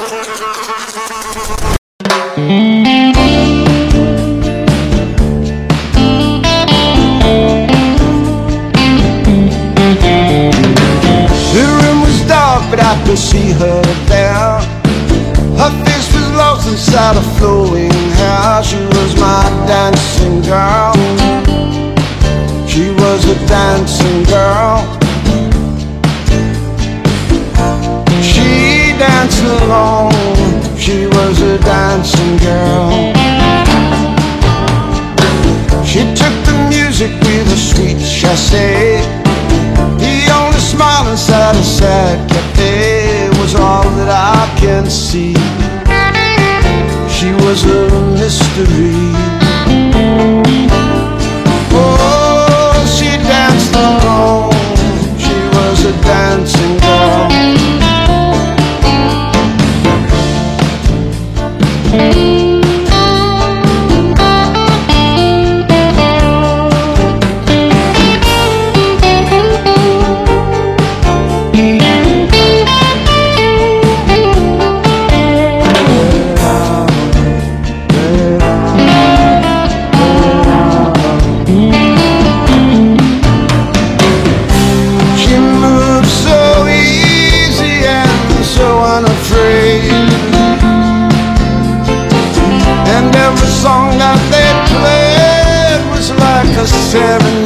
But I could see her there. Her face was lost inside her flowing hair. She was my dancing girl. She was a dancing girl. She danced alone. She was a dancing girl. She took the music with a sweet chassé. The only smile inside a sad cafe was all that I can see. She was a mystery. Oh, she danced alone. She was a dancing girl. And every song that they played was like a serenade.